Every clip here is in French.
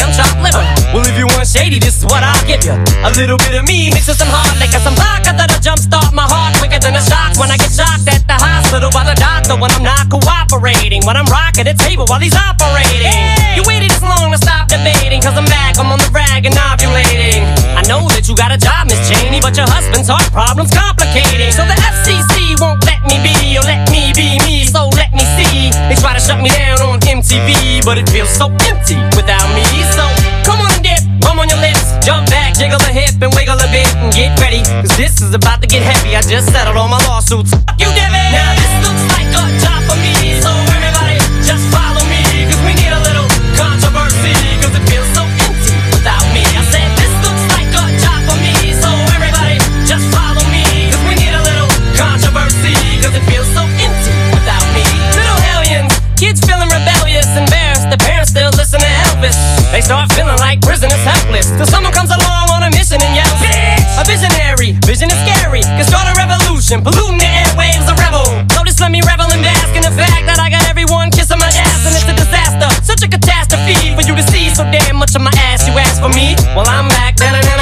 I'm chopped liver. Well, if you want shady, this is what I'll give you. A little bit of me mixed with some hard liquor, some vodka that'll jumpstart my heart quicker than a shock when I get shocked at the hospital by the doctor when I'm not cooperating. When I'm rocking the table while he's operating. Hey! You waited this long to stop debating, cause I'm back, I'm on the rag and ovulating. I know that you got a job, Miss Cheney, but your husband's heart problem's complicating. So the FCC won't let me be, or let me be me, so let me see. They try to shut me down on MTV, but it feels so empty without me. So come on and dip, bum on your lips, jump back, jiggle a hip and wiggle a bit and get ready, cause this is about to get heavy. I just settled all my lawsuits. Fuck you, Devin. Now this looks like a job for me, so everybody just follow me, cause we need a little controversy, cause it feels so empty without me. I said this looks like a job for me, so everybody just follow me, cause we need a little controversy, cause it feels so empty without me. Little hellions, kids feeling rebellious, embarrassed, the parents still listen to Elvis. They start feeling like prisoners helpless, till someone comes along on a mission and yells, bitch! A visionary, vision is scary, can start a revolution, polluting the airwaves, a rebel. So just let me revel and bask in the fact that I got everyone kissing my ass, and it's a disaster, such a catastrophe for you to see so damn much of my ass. You ask for me, well I'm back.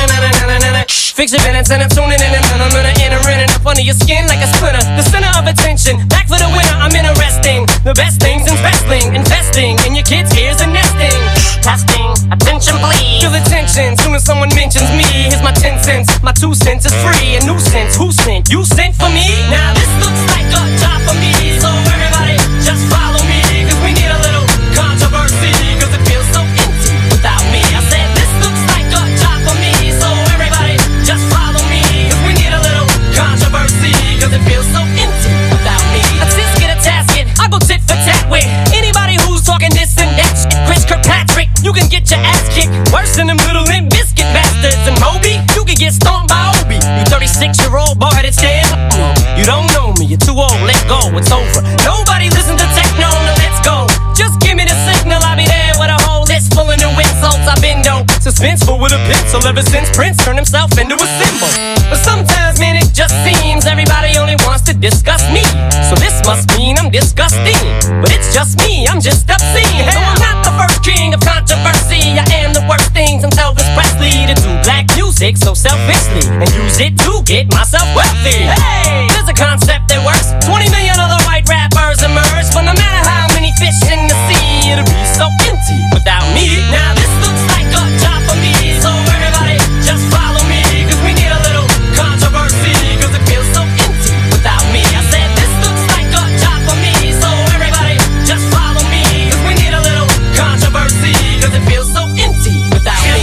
Fix your minutes and I'm tuning in, and I'm gonna enter in and up under your skin like a splinter. The center of attention, back for the winner. I'm interesting, the best things in wrestling, investing in your kids' ears and nesting. Testing, attention please. Feel the tension, soon as someone mentions me. Here's my 10 cents, my 2 cents is free. A nuisance, who sent? You sent for me? Now this looks like a job for me, so everybody just follow me, cause we need a little controversy, cause it feels so empty without me. I said this looks like a job for me, so everybody just follow me, cause we need a little controversy, cause it feels so empty without me. A sis get a tasket, I go tit for tat with anybody who's talking this and that shit. Chris Kirkpatrick, you can get your ass kicked worse than them little Limp Bizkit bastards. And Moby, you can get stomped by Obi. You 36-year-old boy-headed stand. You don't know me, you're too old, let go, it's over. Nobody listen to techno, no, let's go. Just give me the signal, I'll be there with a whole list full of new insults. I've been dope, suspenseful with a pencil ever since Prince turned himself into a symbol. But sometimes, man, it just seems everybody only wants to discuss me. So this must mean I'm disgusting. But it's just me, I'm just obscene. No, I'm not the first king of controversy. I am the worst thing since Elvis Presley to do black music so selfishly and use it to get myself wealthy. Hey, there's a concept that works. 20 million other white rappers emerge, but no matter how many fish in the sea, it'll be so empty without me. Now this looks like a job for me, so everybody just follow me, cause we need a little controversy, cause it feels so empty without me. I said this looks like a job for me, so everybody just follow me, cause we need a little controversy, cause it feels so empty without me.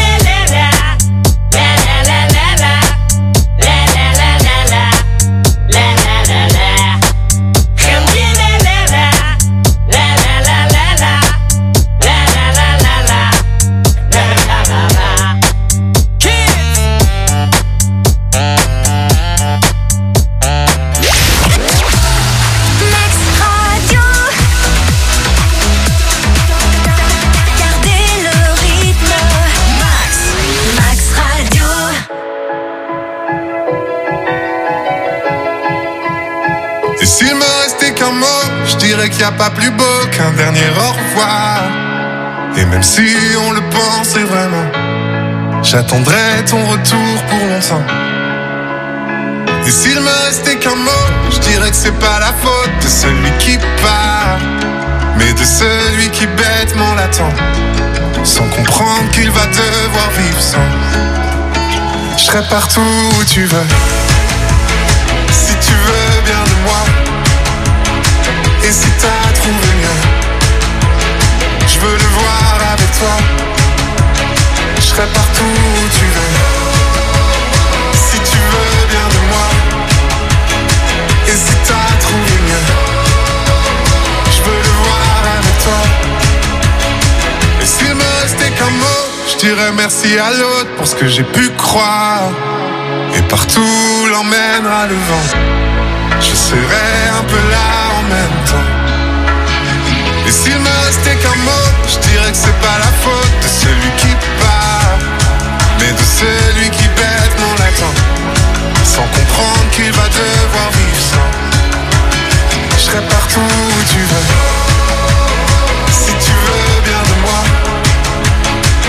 Et s'il me restait qu'un mot, je dirais qu'il n'y a pas plus beau qu'un dernier au revoir. Et même si on le pensait vraiment, j'attendrai ton retour pour longtemps. Et s'il me restait qu'un mot, je dirais que c'est pas la faute de celui qui part, mais de celui qui bêtement l'attend, sans comprendre qu'il va devoir vivre sans. Je serai partout où tu veux, si tu veux bien de moi. Et si t'as trouvé mieux, je veux le voir avec toi. Je serai partout où tu veux, si tu veux bien de moi. Et si t'as trouvé mieux, je veux le voir avec toi. Et s'il me restait qu'un mot, je dirais merci à l'autre pour ce que j'ai pu croire. Et partout l'emmènera le vent, je serai un peu là en même temps. Et s'il me restait qu'un mot, je dirais que c'est pas la faute de celui qui part, mais de celui qui bêtement l'attend, sans comprendre qu'il va devoir vivre sans. Je serai partout où tu veux, si tu veux bien de moi.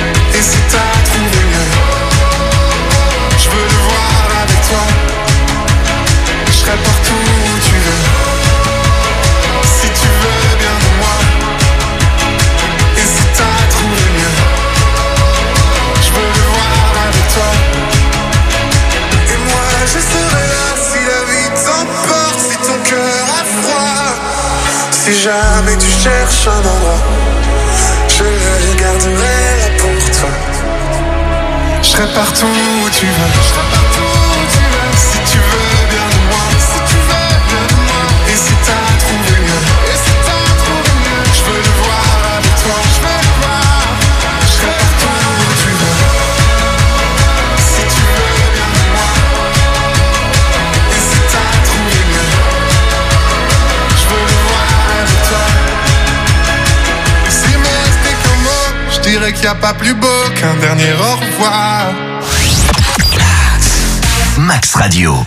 jamais tu cherches un endroit, je le garderai là pour toi. Je serai partout où tu veux, si tu veux bien de moi, et si t'as trouvé mieux, je veux le voir avec toi, je serai partout où tu veux, si tu veux bien de moi, et si t'as trouvé mieux, je veux le voir avec toi. S'il me restait qu'un mot, je dirais qu'il n'y a pas plus beau qu'un dernier au revoir. Max Radio.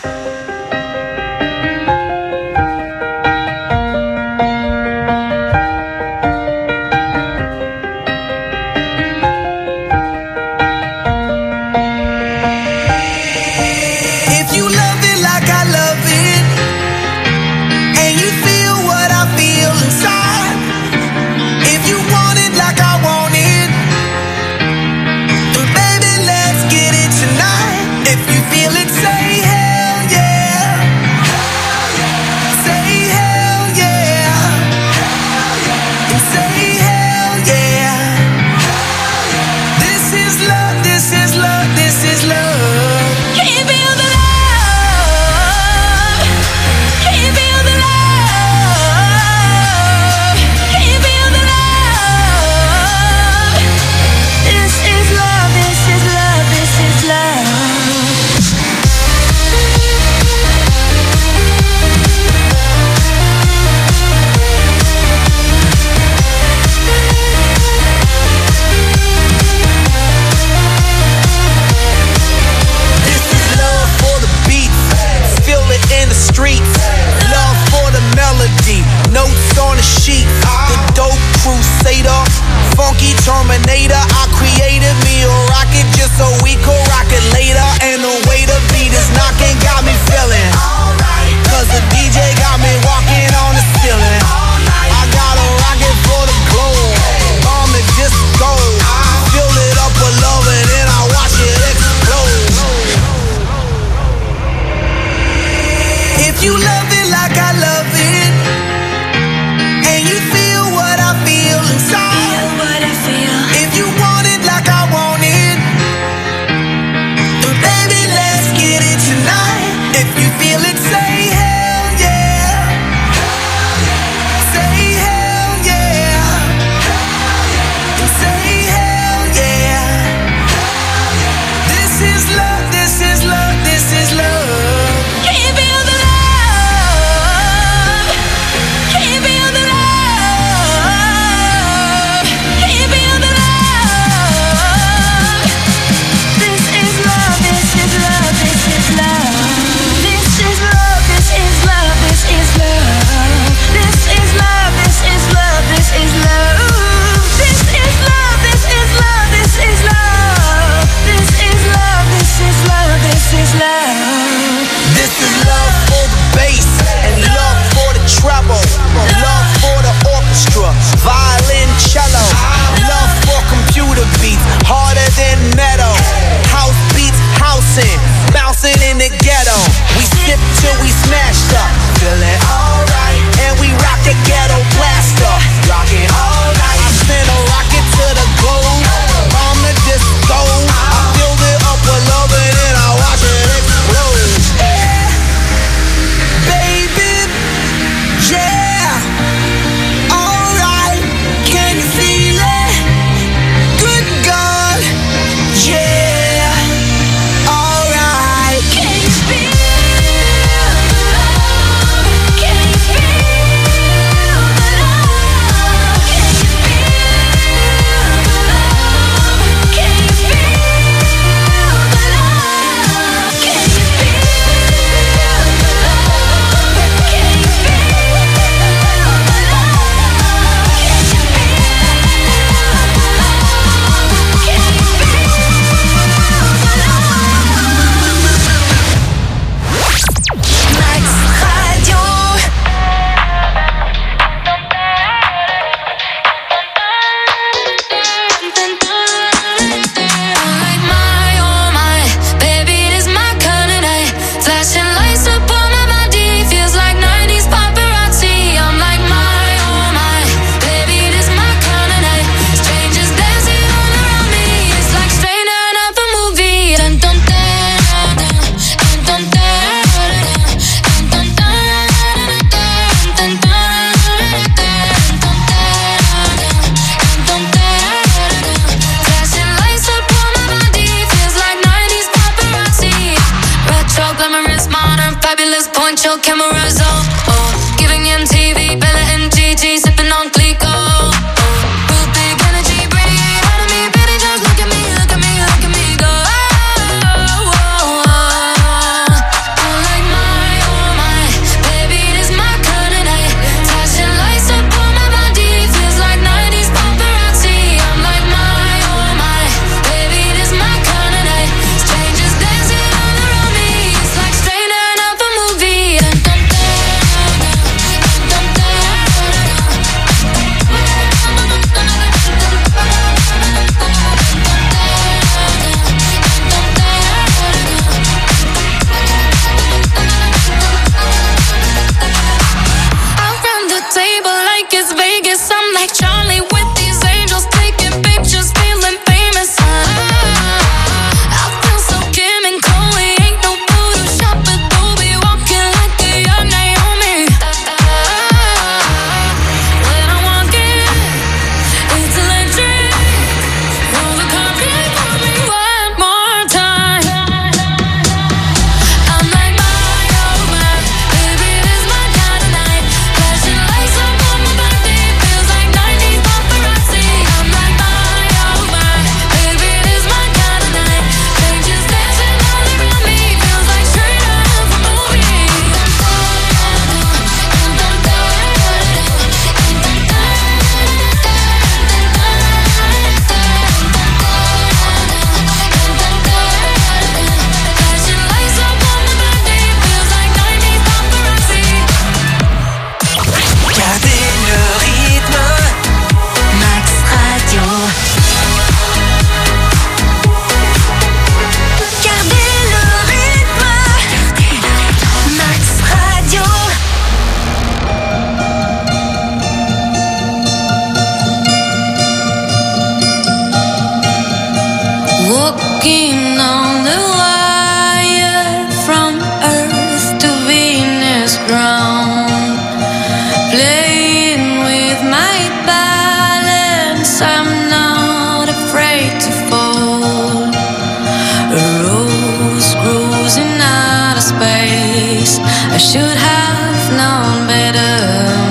Walking on the wire from Earth to Venus ground, playing with my balance. I'm not afraid to fall. A rose grows in outer space. I should have known better.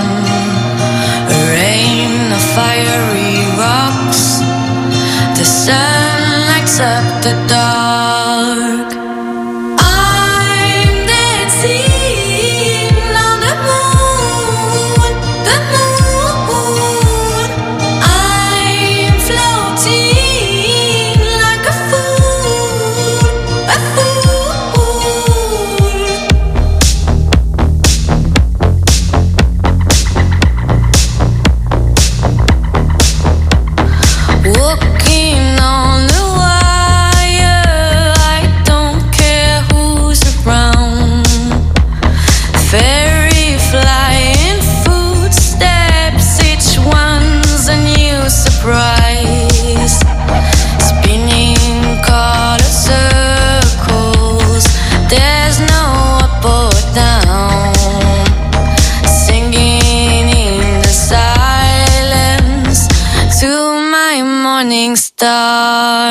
A rain of fiery rocks. The sun lights up the dark. I'm dancing on the moon, the moon. I'm floating like a fool, a fool. Walking on the wire, I don't care who's around. Fairy flying footsteps, each one's a new surprise. Spinning color circles, there's no up or down. Singing in the silence to my morning star.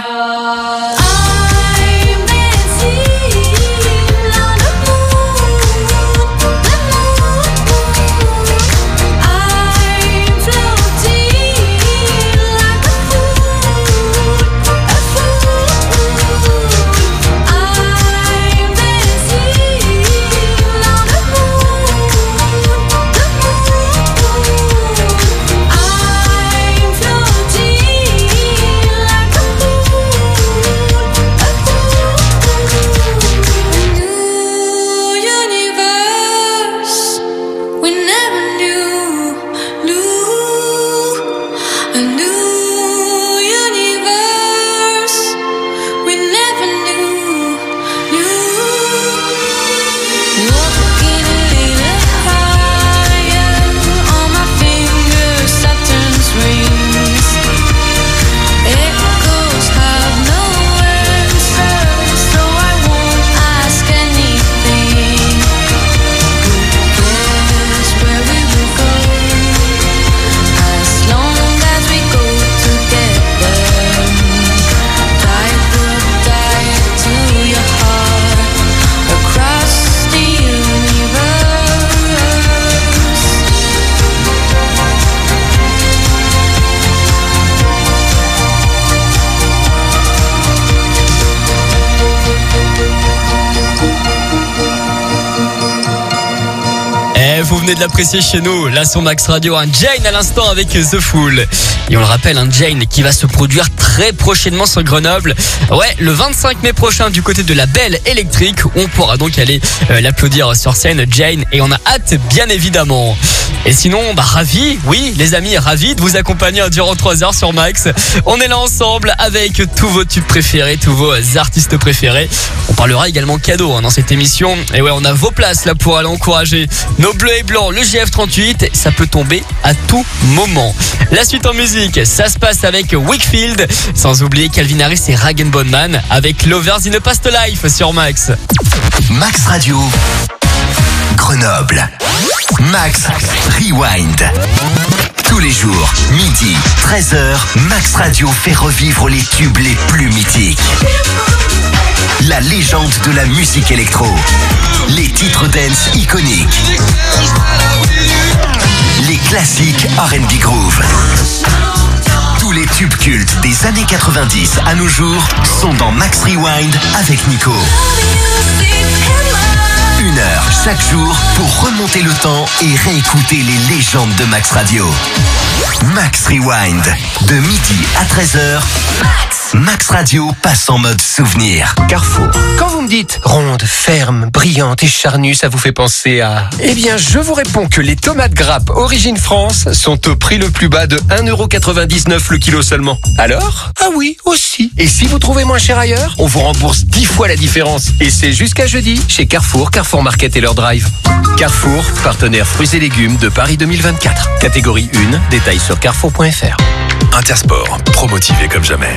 I'm dancing on the moon, the moon. I'm floating like a fool, a fool. I'm dancing on the moon, the moon. I'm floating like a fool, a fool. New universe we never knew. A new universe we never knew. Walking a little higher, on my fingers Saturn's rings. Echoes have no answers, so I won't ask anything. Who cares where we will go, as long as we go together? Tide will die to your heart across the universe. Vous venez de l'apprécier chez nous, là sur Max Radio, un Jane à l'instant avec The Fool. Et on le rappelle, un Jane qui va se produire très prochainement sur Grenoble. Ouais, le 25 mai prochain du côté de la Belle Électrique. On pourra donc aller l'applaudir sur scène, Jane, et on a hâte bien évidemment. Et sinon, ravi, oui les amis, ravi de vous accompagner durant 3 heures sur Max. On est là ensemble avec tous vos tubes préférés, tous vos artistes préférés. On parlera également cadeaux dans cette émission. Et ouais, on a vos places là pour aller encourager nos bleus et blancs, le GF38. Ça peut tomber à tout moment. La suite en musique, ça se passe avec Wakefield, sans oublier Calvin Harris et Rag & Bone Man avec Lovers in a Past Life sur Max. Max Radio, Grenoble. Max Rewind. Tous les jours, midi, 13h, Max Radio fait revivre les tubes les plus mythiques. La légende de la musique électro. Les titres dance iconiques. Les classiques R&B groove. Tous les tubes cultes des années 90 à nos jours sont dans Max Rewind avec Nico. 1 heure chaque jour pour remonter le temps et réécouter les légendes de Max Radio. Max Rewind, de midi à 13h. Max Radio passe en mode souvenir. Carrefour. Quand vous me dites ronde, ferme, brillante et charnue, ça vous fait penser à... Eh bien, je vous réponds que les tomates grappes Origine France sont au prix le plus bas de 1,99€ le kilo seulement. Alors ? Ah oui, aussi. Et si vous trouvez moins cher ailleurs, on vous rembourse 10 fois la différence. Et c'est jusqu'à jeudi chez Carrefour, Carrefour Market et leur drive. Carrefour, partenaire fruits et légumes de Paris 2024. Catégorie 1, détails sur carrefour.fr. Intersport, promotivé comme jamais. La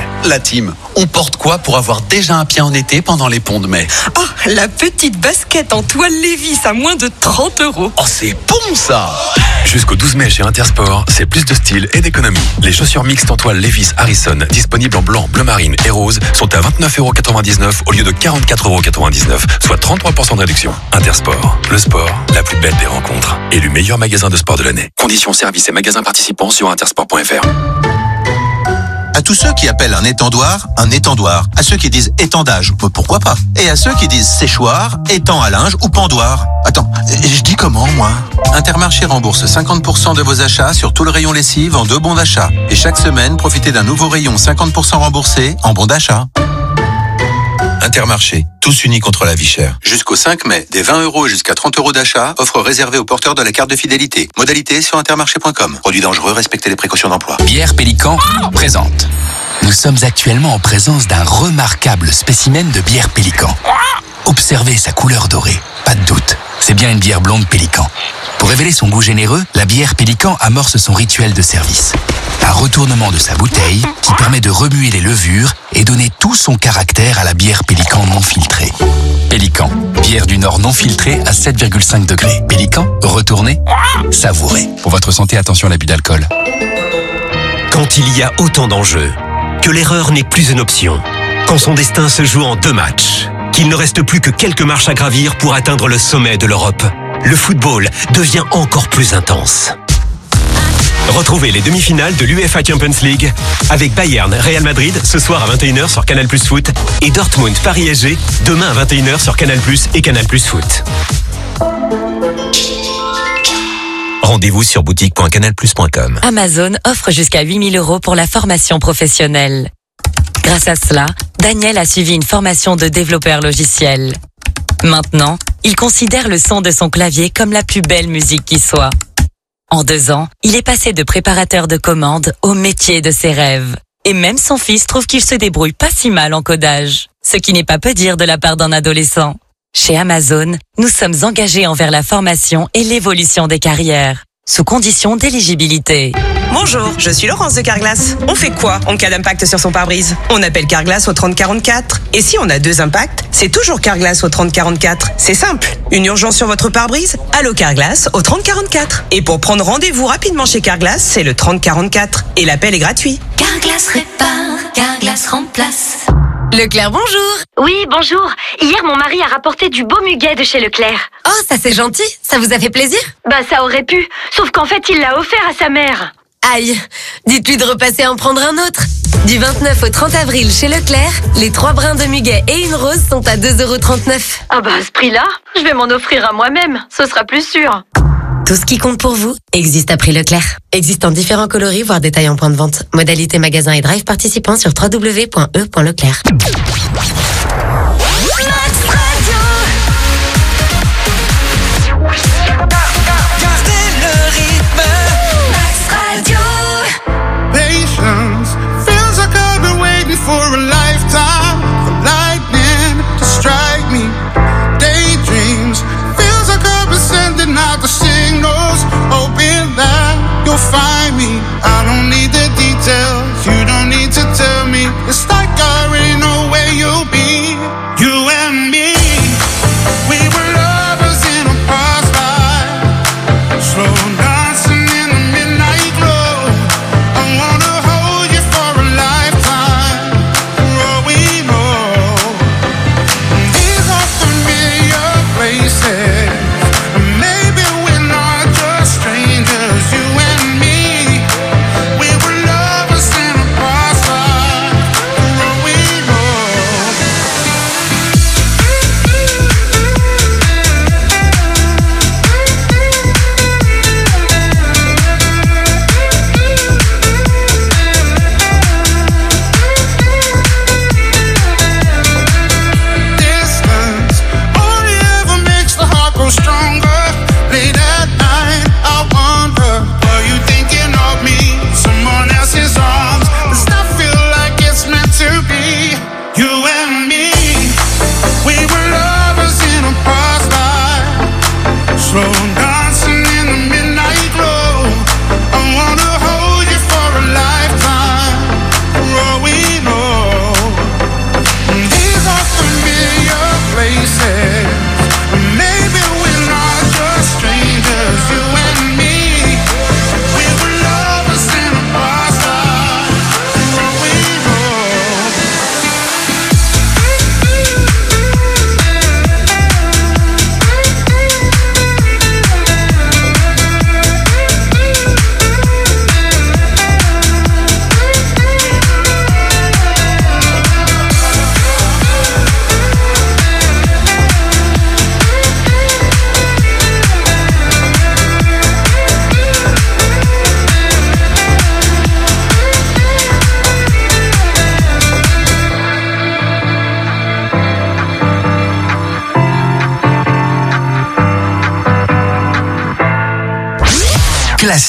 Maritime. On porte quoi pour avoir déjà un pied en été pendant les ponts de mai? Oh, la petite basket en toile Lévis à moins de 30 €. Oh, c'est bon ça! Jusqu'au 12 mai chez Intersport, c'est plus de style et d'économie. Les chaussures mixtes en toile Levi's Harrison, disponibles en blanc, bleu marine et rose, sont à 29,99 € au lieu de 44,99 €, soit 33% de réduction. Intersport, le sport, la plus belle des rencontres. Élu meilleur magasin de sport de l'année. Conditions, services et magasins participants sur intersport.fr. À tous ceux qui appellent un étendoir, à ceux qui disent étendage, pourquoi pas? Et à ceux qui disent séchoir, étang à linge ou pendoir. Attends, je dis comment, moi? Intermarché rembourse 50% de vos achats sur tout le rayon lessive en 2 bons d'achat. Et chaque semaine, profitez d'un nouveau rayon 50% remboursé en bons d'achat. Intermarché, tous unis contre la vie chère. Jusqu'au 5 mai, des 20 € et jusqu'à 30 € d'achat, offre réservée aux porteurs de la carte de fidélité. Modalité sur intermarché.com. Produit dangereux, respectez les précautions d'emploi. Bière Pélican présente. Nous sommes actuellement en présence d'un remarquable spécimen de bière Pélican. Observez sa couleur dorée, pas de doute, c'est bien une bière blonde Pélican. Pour révéler son goût généreux, la bière Pélican amorce son rituel de service. Un retournement de sa bouteille qui permet de remuer les levures et donner tout son caractère à la bière Pélican non filtrée. Pélican, bière du Nord non filtrée à 7,5 degrés. Pélican, retournez, savourez. Pour votre santé, attention à l'abus d'alcool. Quand il y a autant d'enjeux, que l'erreur n'est plus une option, quand son destin se joue en 2 matchs, qu'il ne reste plus que quelques marches à gravir pour atteindre le sommet de l'Europe, le football devient encore plus intense. Retrouvez les demi-finales de l'UEFA Champions League avec Bayern Real Madrid ce soir à 21 h sur Canal+ Foot et Dortmund Paris SG demain à 21 h sur Canal+ et Canal+ Foot. Rendez-vous sur boutique.canalplus.com. Amazon offre jusqu'à 8 000 € pour la formation professionnelle. Grâce à cela, Daniel a suivi une formation de développeur logiciel. Maintenant, il considère le son de son clavier comme la plus belle musique qui soit. En 2 ans, il est passé de préparateur de commandes au métier de ses rêves. Et même son fils trouve qu'il se débrouille pas si mal en codage. Ce qui n'est pas peu dire de la part d'un adolescent. Chez Amazon, nous sommes engagés envers la formation et l'évolution des carrières, sous condition d'éligibilité. Bonjour, je suis Laurence de Carglass. On fait quoi en cas d'impact sur son pare-brise? On appelle Carglass au 3044. Et si on a 2 impacts, c'est toujours Carglass au 3044. C'est simple. Une urgence sur votre pare-brise? Allô Carglass au 3044. Et pour prendre rendez-vous rapidement chez Carglass, c'est le 3044. Et l'appel est gratuit. Carglass répare, Carglass remplace. Leclerc, bonjour. Oui, bonjour. Hier, mon mari a rapporté du beau muguet de chez Leclerc. Oh, ça c'est gentil. Ça vous a fait plaisir? Bah, ça aurait pu. Sauf qu'en fait, il l'a offert à sa mère. Aïe. Dites-lui de repasser en prendre un autre. Du 29 au 30 avril chez Leclerc, les 3 brins de muguet et une rose sont à 2,39 €. Ah bah, à ce prix-là, je vais m'en offrir à moi-même. Ce sera plus sûr. Tout ce qui compte pour vous existe à prix Leclerc. Existe en différents coloris, voire détails en point de vente. Modalité magasin et drive participants sur www.e.leclerc. Patience feels like I've been waiting for a lifetime for lightning to strike me. Daydreams feels like I've been sending out the signals, hoping that you'll find me. I don't need the details, you don't need to tell me. It's like I already know where you'll be.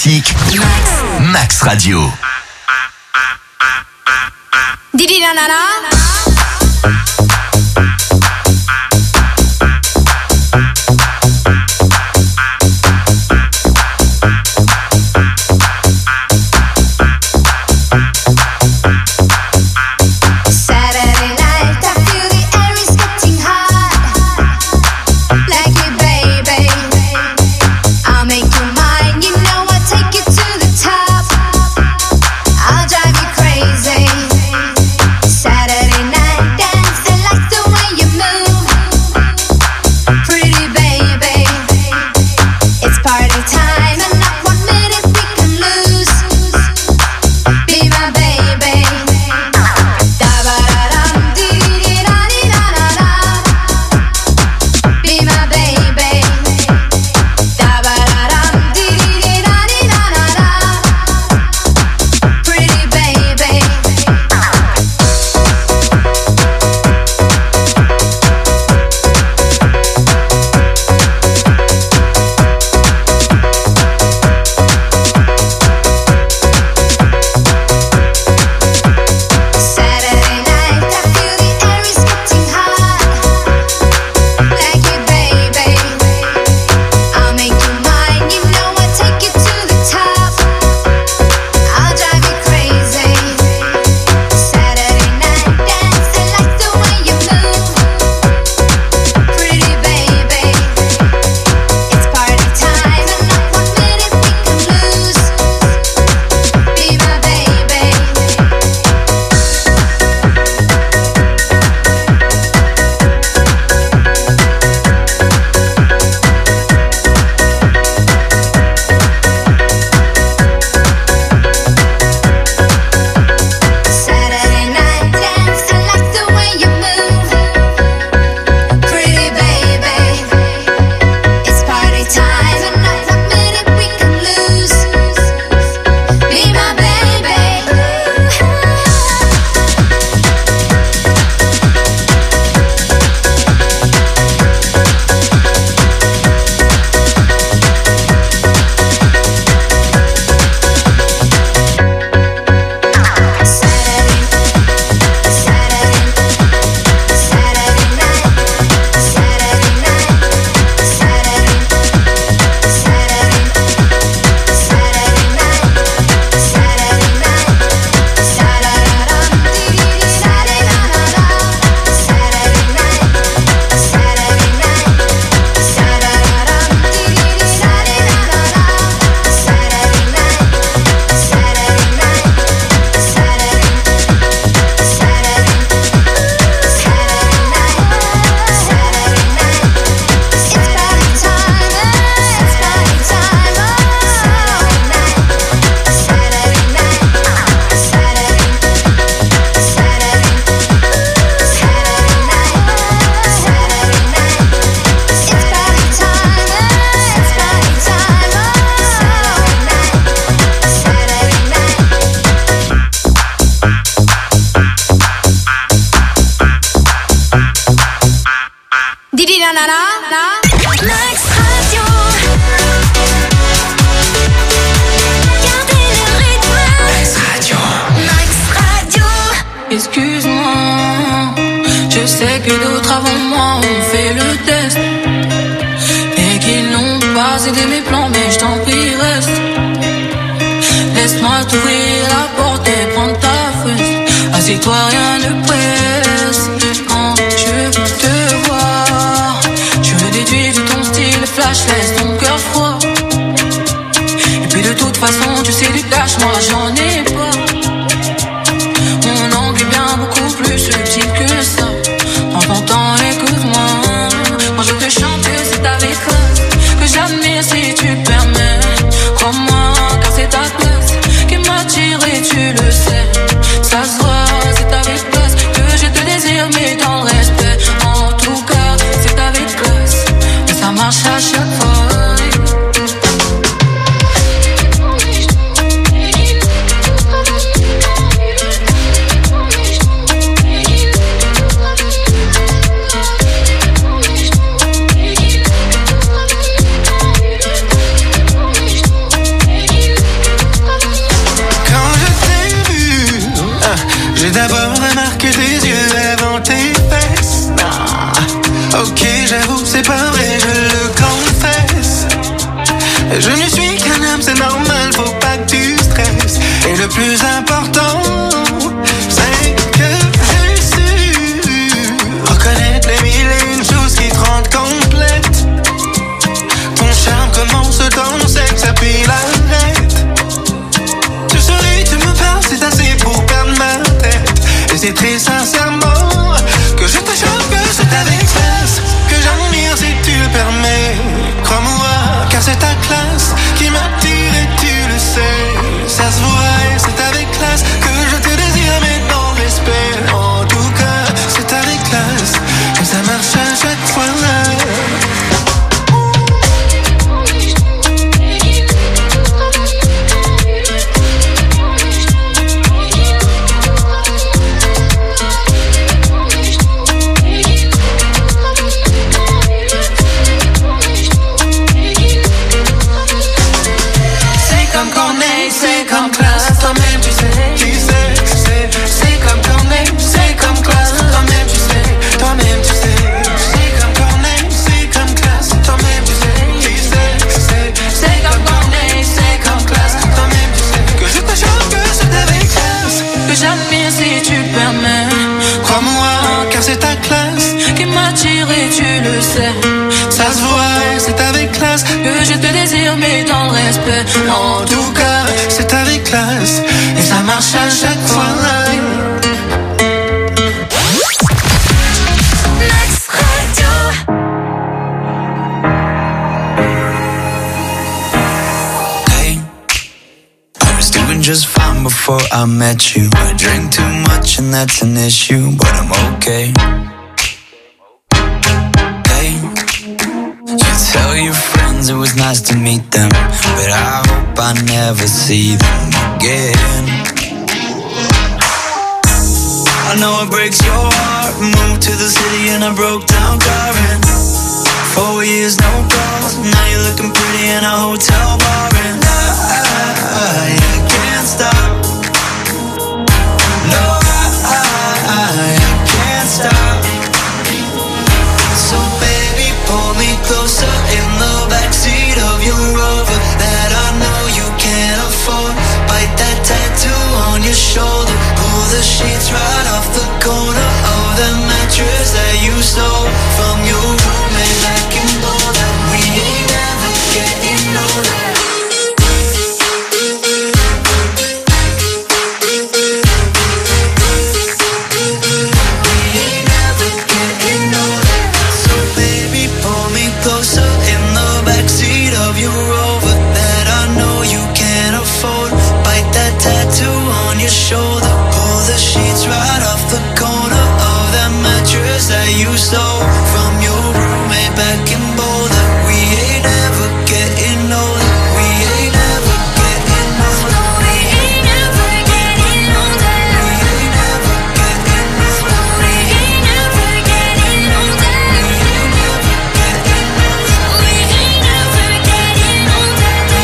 musique, Max Radio. Didi na na na. Excuse-moi, je sais que d'autres avant moi ont fait le test et qu'ils n'ont pas aidé mes plans, mais je t'en prie reste. Laisse-moi t'ouvrir la porte et prendre ta fesse. Assieds-toi, rien ne presse. Quand je te vois, je me déduis de ton style flash, laisse ton cœur froid. Et puis de toute façon, tu sais du cash, moi j'en ai pas. Mon angle est bien beaucoup plus subtil que ça. Prends ton temps, écoute-moi. Quand je te chante, c'est avec classe que j'admire si tu permets. Crois-moi, car c'est ta classe qui m'attire et tu le sais. Ça se voit, c'est avec classe que tes yeux avant tes fesses. Ah, ok, j'avoue, c'est pas vrai, je le confesse. Je ne suis qu'un homme, c'est normal, faut pas que tu stresses. Et le plus important, c'est que j'ai su reconnaître les mille et une choses qui te rendent complète. Ton charme commence dans ton sexe, puis l'arrête. Tu souris, tu me parles, c'est assez pour perdre ma tête. Et c'est très sincèrement que je te choque, que c'est avec classe que j'admire si tu le permets. Crois-moi, car c'est ta classe qui m'attire et tu le sais. Ça se voit et c'est avec classe que je te désire, mais dans le respect. En tout cas, c'est avec classe que ça marche à chaque fois. C'est comme classe, toi-même tu sais, c'est comme Corneille, c'est comme classe, toi-même tu sais, c'est comme Corneille, c'est comme classe, toi-même tu sais, c'est comme Corneille, c'est comme classe, toi-même tu sais, que je te choque, que c'est avec classe, que j'admire si tu le permets, crois-moi, car c'est ta classe qui m'attire et tu le sais, ça se voit, c'est avec classe, que je te désire mais dans le respect, en tout cas, c'est avec classe, et ça marche à chaque fois. Max Radio. Hey, I was doing just fine before I met you. I drink too much and that's an issue, but I'm okay. Hey, you tell your friends it was nice to meet them, but I hope I never see them again. I know it breaks your heart. Moved to the city and I broke down crying. 4 years, no calls. Now you're looking pretty in a hotel bar, and I can't stop. No, I can't stop. So baby, pull me closer in the backseat of your Rover that I know you can't afford. Bite that tattoo on your shoulder. Pull the sheets right off the corner of the mattress that you stole from your roommate back in Boulder. We ain't never getting older. Shoulder, pull the sheets right off the corner of that mattress that you stole from your roommate back in Boulder. We ain't ever getting older. We ain't ever getting older. We ain't ever getting older. We ain't ever getting older. We ain't ever getting older. We ain't ever getting older. We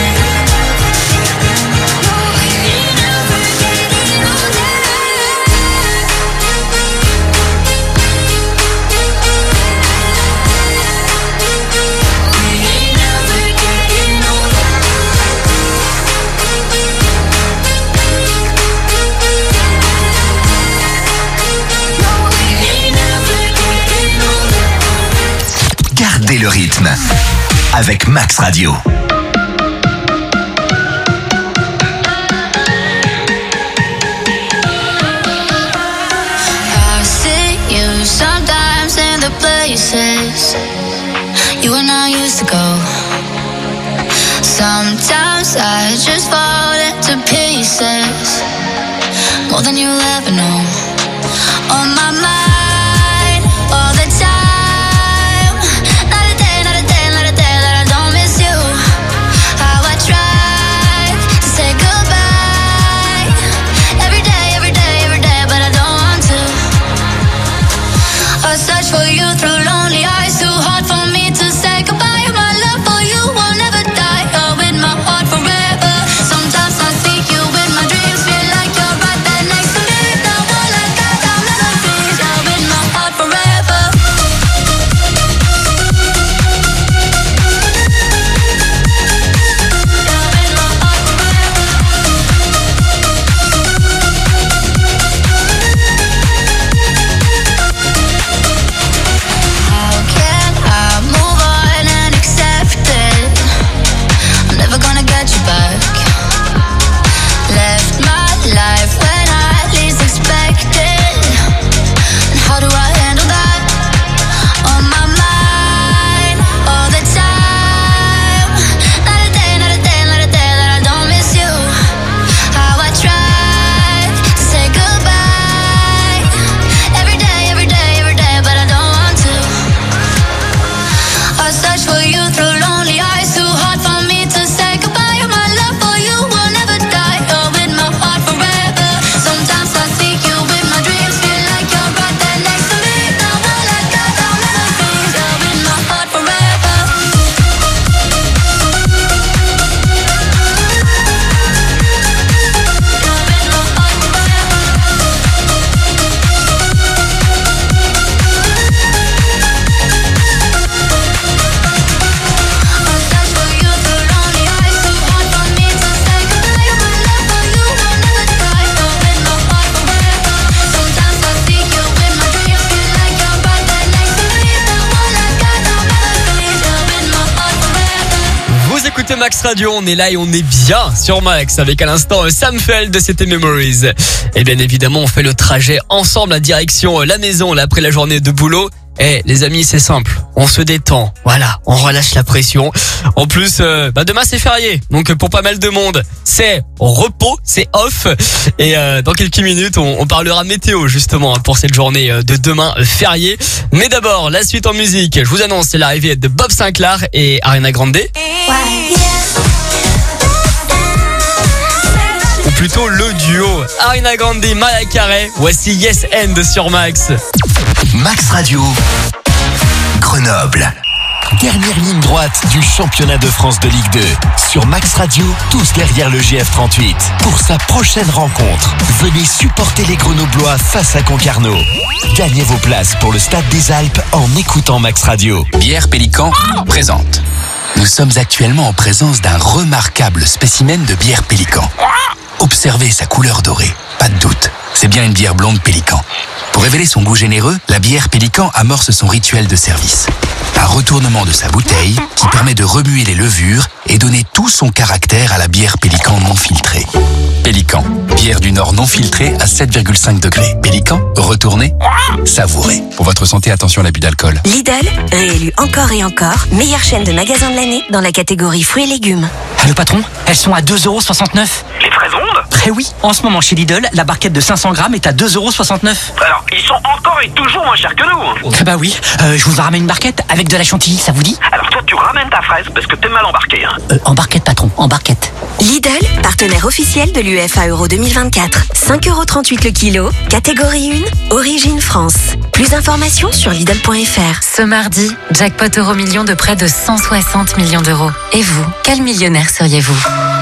ain't ever getting older. Gardez le rythme avec Max Radio. I see you sometimes in the places you and I used to go. Sometimes I just fall into pieces, more than you'll ever know. On my mind all the time, not a day, not a day, not a day that I don't miss you. How I try to say goodbye every day, every day, every day, but I don't want to. I search for you through lonely eyes, too hard for me to say goodbye. My love for you will never die, oh, in my heart forever. Sometimes I see you in my dreams, feel like you're right there next to me. Now all I écoutez Max Radio, on est là et on est bien sur Max avec à l'instant Sam Feld, c'était Memories. Et bien évidemment, on fait le trajet ensemble à direction la maison là, après la journée de boulot. Les amis, c'est simple, on se détend, voilà, on relâche la pression. En plus, demain c'est férié, donc pour pas mal de monde, c'est repos, c'est off. Et dans quelques minutes, on parlera météo justement pour cette journée de demain férié. Mais d'abord, la suite en musique, je vous annonce, c'est l'arrivée de Bob Sinclair et Ariana Grande. Ou plutôt le duo Ariana Grande, Mariah Carey. Voici Yes End sur Max. Max Radio, Grenoble. Dernière ligne droite du championnat de France de Ligue 2. Sur Max Radio, tous derrière le GF38. Pour sa prochaine rencontre, venez supporter les Grenoblois face à Concarneau. Gagnez vos places pour le Stade des Alpes en écoutant Max Radio. Bière Pélican présente. Nous sommes actuellement en présence d'un remarquable spécimen de bière Pélican. Observez sa couleur dorée, pas de doute, c'est bien une bière blonde Pélican. Pour révéler son goût généreux, la bière Pélican amorce son rituel de service. Un retournement de sa bouteille qui permet de remuer les levures et donner tout son caractère à la bière Pélican non filtrée. Pélican, bière du Nord non filtrée à 7,5 degrés. Pélican, retournez, savourez. Pour votre santé, attention à l'abus d'alcool. Lidl, réélu encore et encore, meilleure chaîne de magasins de l'année dans la catégorie fruits et légumes. Allô patron, elles sont à 2,69 €. Les fraises rondes ? Eh oui, en ce moment chez Lidl, la barquette de 500 grammes est à 2,69 €. Alors, ils sont encore et toujours moins chers que nous. Bah oui, je vous en ramène une barquette avec de la chantilly, ça vous dit? Alors toi, tu ramènes ta fraise parce que t'es mal embarqué. En barquette patron, en barquette. Lidl, partenaire officiel de l'UEFA Euro 2024. 5,38 € le kilo, catégorie 1, origine France. Plus d'informations sur Lidl.fr. Ce mardi, jackpot euro million de près de 160 millions d'euros. Et vous, quel millionnaire seriez-vous ?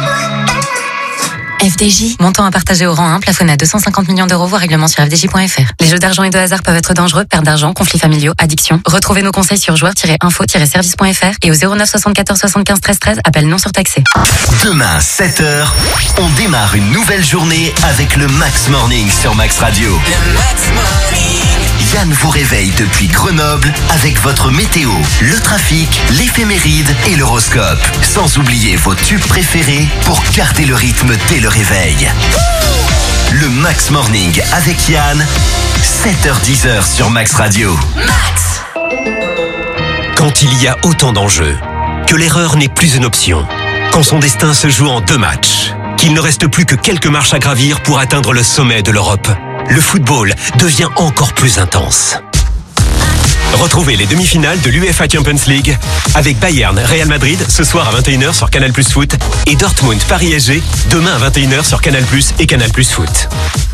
FDJ, montant à partager au rang 1, plafonné à 250 millions d'euros, voire règlement sur fdj.fr. Les jeux d'argent et de hasard peuvent être dangereux, perte d'argent, conflits familiaux, addiction. Retrouvez nos conseils sur joueurs-info-service.fr et au 09 74 75 13 13, appel non surtaxé. Demain, 7h, on démarre une nouvelle journée avec le Max Morning sur Max Radio. Le Max Morning. Yann vous réveille depuis Grenoble avec votre météo, le trafic, l'éphéméride et l'horoscope. Sans oublier vos tubes préférés pour garder le rythme dès le réveil. Le Max Morning avec Yann, 7h-10h sur Max Radio. Max. Quand il y a autant d'enjeux, que l'erreur n'est plus une option, quand son destin se joue en 2 matchs, qu'il ne reste plus que quelques marches à gravir pour atteindre le sommet de l'Europe, le football devient encore plus intense. Retrouvez les demi-finales de l'UEFA Champions League avec Bayern, Real Madrid ce soir à 21h sur Canal+ Foot et Dortmund, Paris SG demain à 21h sur Canal+ et Canal+ Foot.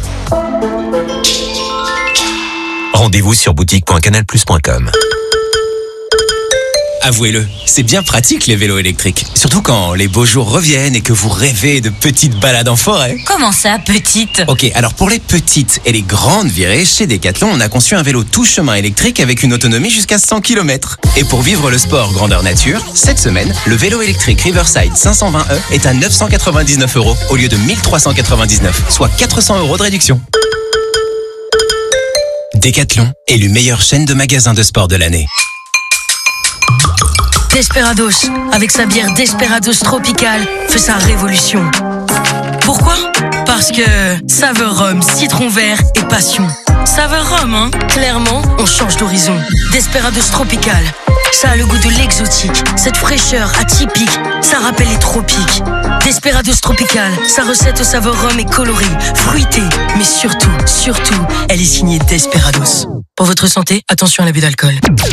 Rendez-vous sur boutique.canalplus.com. Avouez-le, c'est bien pratique les vélos électriques. Surtout quand les beaux jours reviennent et que vous rêvez de petites balades en forêt. Comment ça, petite ? Ok, alors pour les petites et les grandes virées, chez Decathlon, on a conçu un vélo tout chemin électrique avec une autonomie jusqu'à 100 km. Et pour vivre le sport grandeur nature, cette semaine, le vélo électrique Riverside 520e est à 999 € au lieu de 1399, soit 400 € de réduction. Decathlon, élu meilleure chaîne de magasins de sport de l'année. Desperados, avec sa bière Desperados Tropical, fait sa révolution. Pourquoi ? Parce que saveur rhum, citron vert et passion. Saveur rhum, hein ? Clairement, on change d'horizon. Desperados Tropical, ça a le goût de l'exotique. Cette fraîcheur atypique, ça rappelle les tropiques. Desperados Tropical, sa recette aux saveurs rhum est colorée, fruitée, mais surtout, elle est signée Desperados. Pour votre santé, attention à l'abus d'alcool.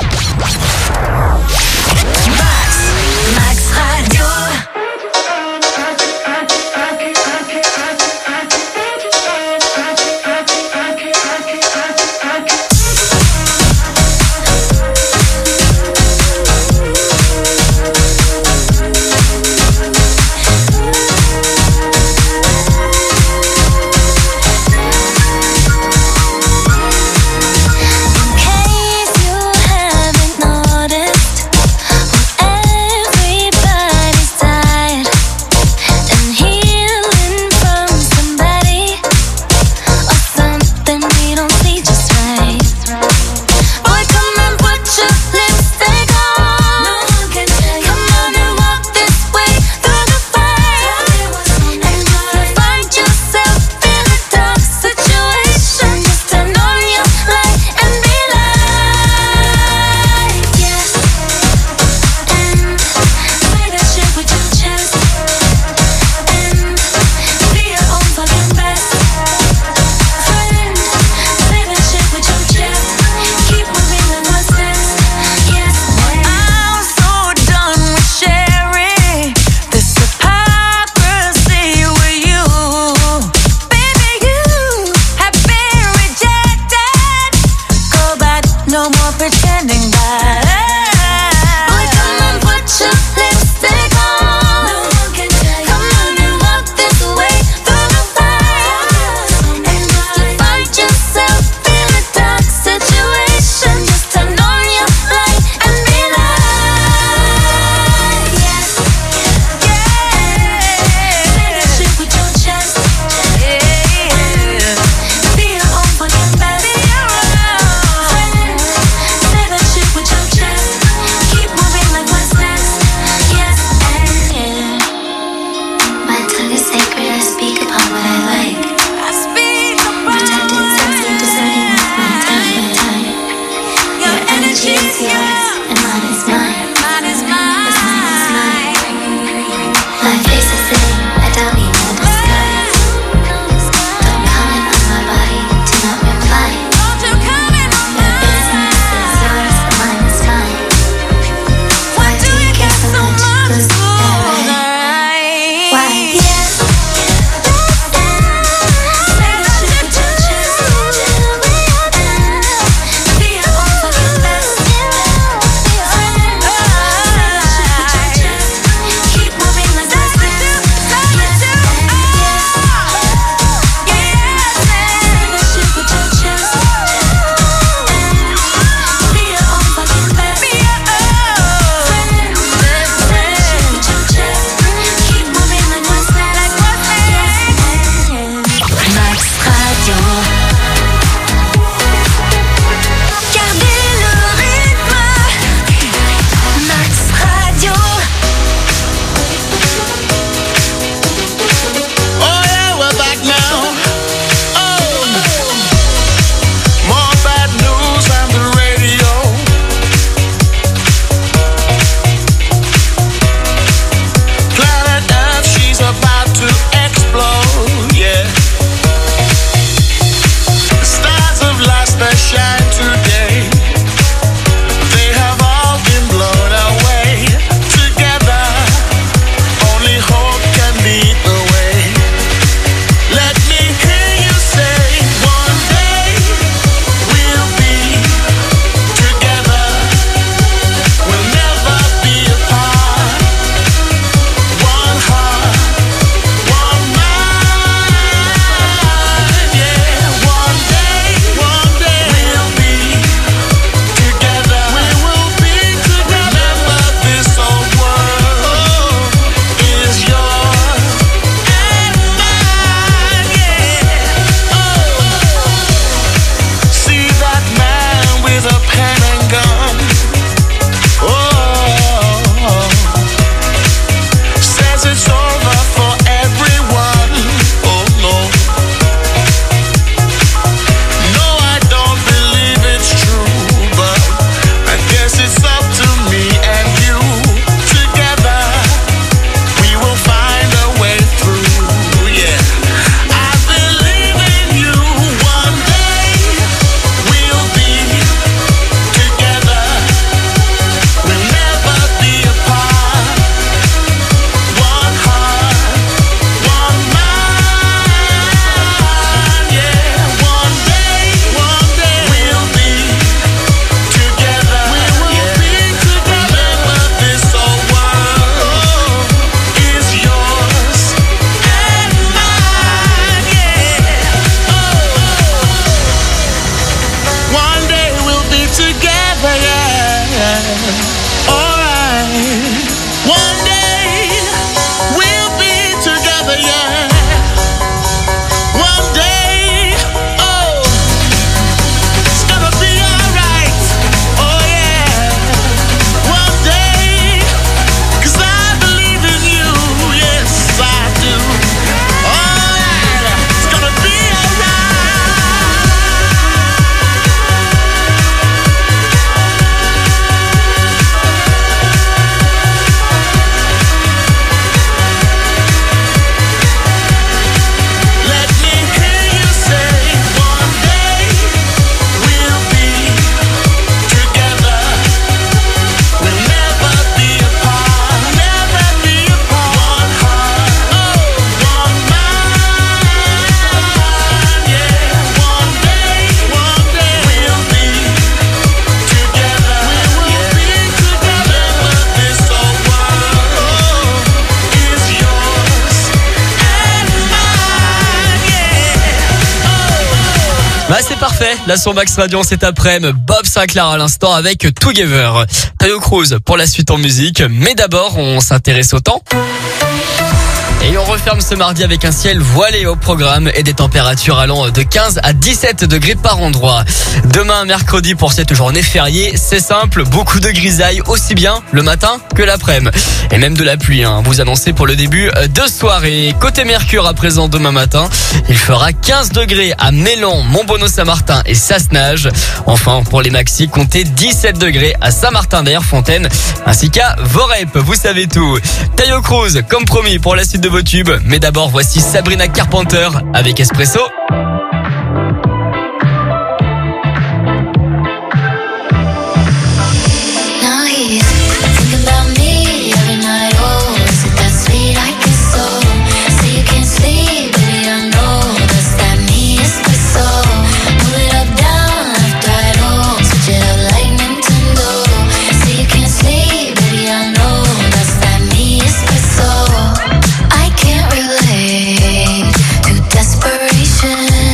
Max Radio. In case you haven't noticed, No more pretending that. Boy, come on, put your lipstick on. No one can tell you. Come on and walk this way through the fire. And if you find yourself in a dark situation, just turn on your light and be like, yeah, yeah. Say that shit with your chest, yeah. Be your own fucking best friend. la son Max Radio cet après-midi. Bob Sinclair à l'instant avec Together. Tayo Cruz pour la suite en musique. Mais d'abord, on s'intéresse au temps. Et on referme ce mardi avec un ciel voilé au programme et des températures allant de 15 à 17 degrés par endroit. Demain, mercredi, pour cette journée fériée, c'est simple, beaucoup de grisailles, aussi bien le matin que l'après-midi. Et même de la pluie, vous annoncez pour le début de soirée. Côté Mercure, à présent, demain matin, il fera 15 degrés à Mélan, Montbonneau-Saint-Martin et Sassenage. Enfin, pour les maxis, comptez 17 degrés à Saint-Martin d'Air-Fontaine, ainsi qu'à Vorep. Vous savez tout. Tayo Cruz, comme promis, pour la suite de vos tubes. Mais d'abord, voici Sabrina Carpenter avec Espresso. Desperation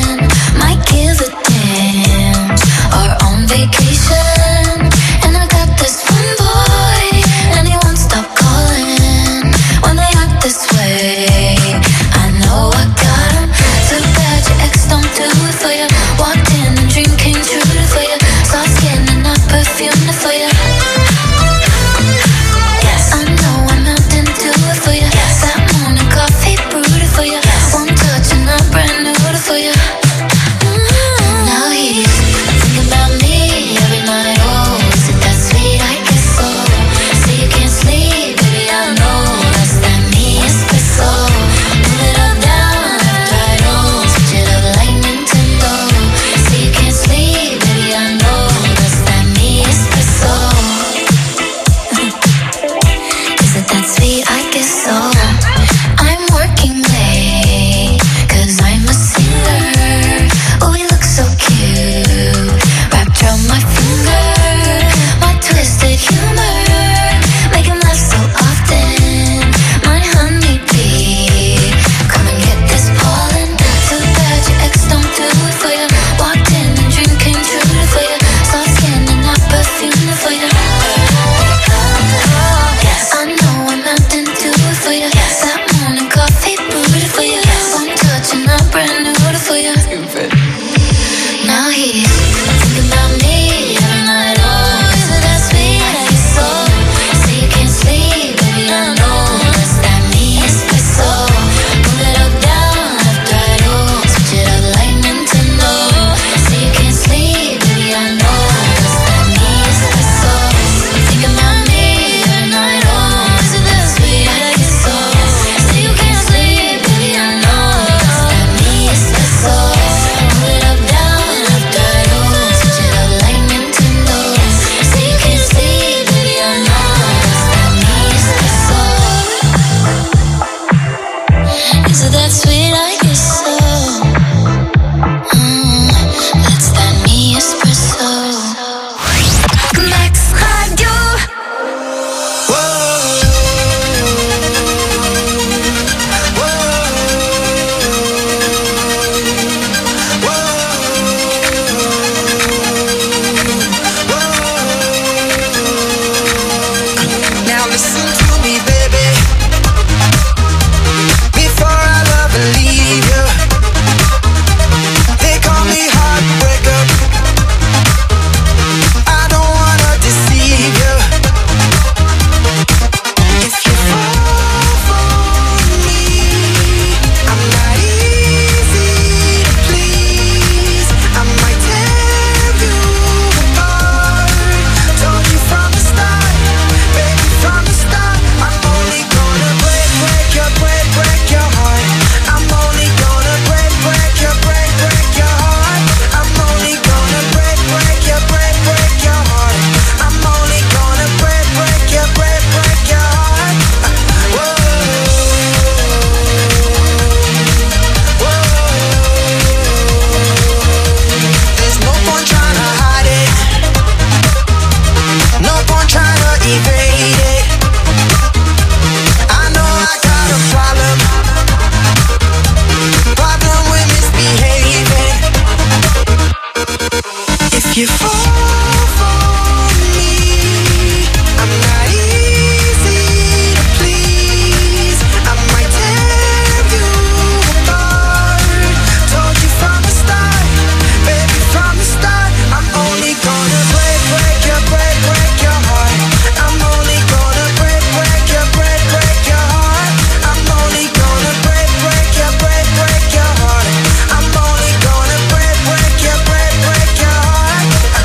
If you fall for me, I'm not easy to please. I might tear you apart. Told you from the start, baby, from the start. I'm only gonna break your heart. I'm only gonna break your heart. I'm only gonna break your heart. I'm only gonna break your heart.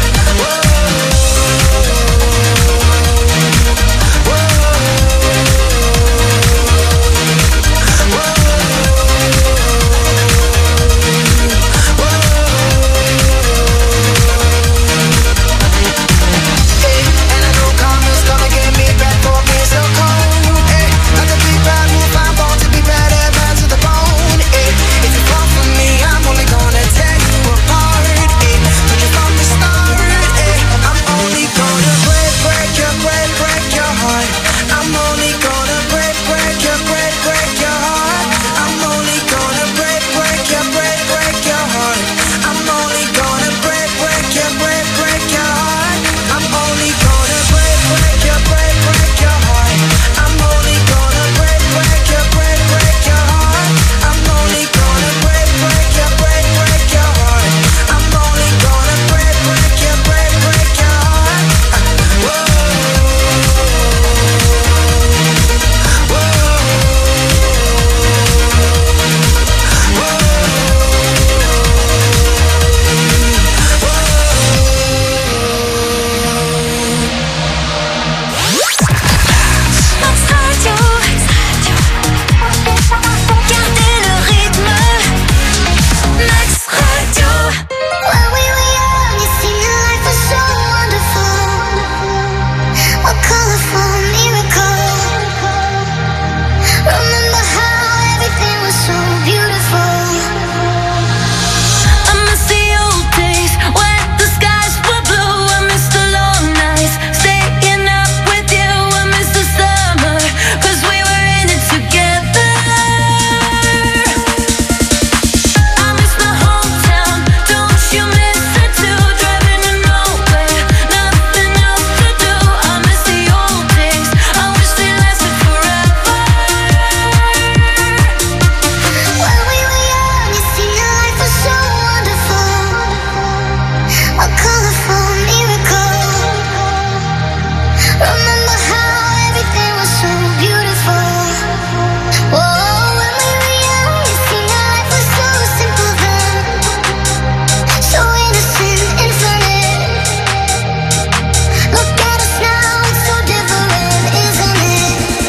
And I know karma's gonna get me back for being so cold. Not to be bad, move, I'm born to be bad to the bone. If you fall for me, I'm only gonna tear you apart. Told you from the start, I'm only gonna break your heart. I'm only gonna break your heart. I'm only gonna break your heart. I'm only gonna break your heart. I'm only gonna break your heart. I'm only gonna break your heart. I'm only gonna break your heart. I'm only gonna break your Gardez le rythme. Max Radio. When we were young, it seemed life was so wonderful. A colorful miracle. Remember how everything was so beautiful. I miss the old days when the skies were blue. I miss the long nights, staying up with you. I miss the summer, 'cause we were in it together. I miss my hometown, don't you miss it too? Driving to nowhere, nothing else to do. I miss the old days, I wish they lasted forever. When we were young, it seemed life was so wonderful. A colorful miracle. Remember how everything was so beautiful. Whoa, when we were young, it seemed life was so simple then. So innocent, infinite. Look at us now, it's so different, isn't it?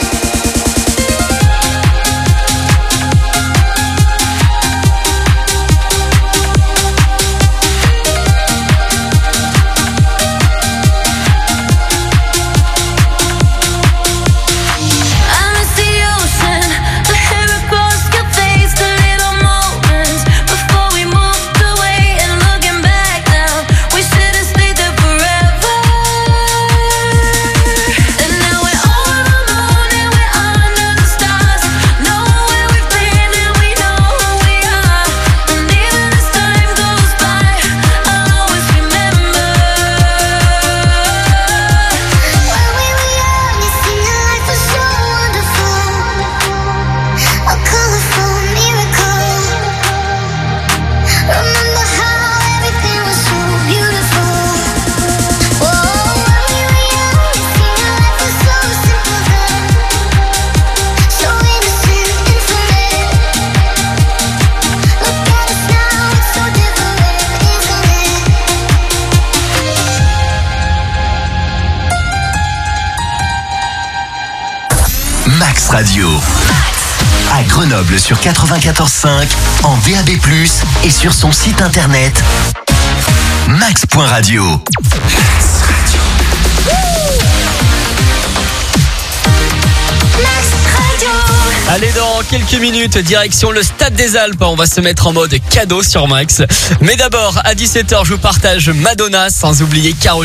I miss the ocean, the hair across your face, the little moments before we moved away. And looking back now, we should have stayed there forever. And now we're all alone and we're under the stars. Know where we've been and we know who we are. And even as time goes by, I'll always remember. When we were young, it seemed life was so wonderful. A colorful miracle. Remember how everything was so beautiful. Whoa, when we were young, it seemed life was so simple then. So innocent, infinite. Look at us now, it's so different, isn't it? Max Radio. À Grenoble sur 94.5, en DAB+, et sur son site internet max.radio. Allez, dans quelques minutes, direction le Stade des Alpes. On va se mettre en mode cadeau sur Max. Mais d'abord, à 17h, je vous partage Madonna, sans oublier Caroline.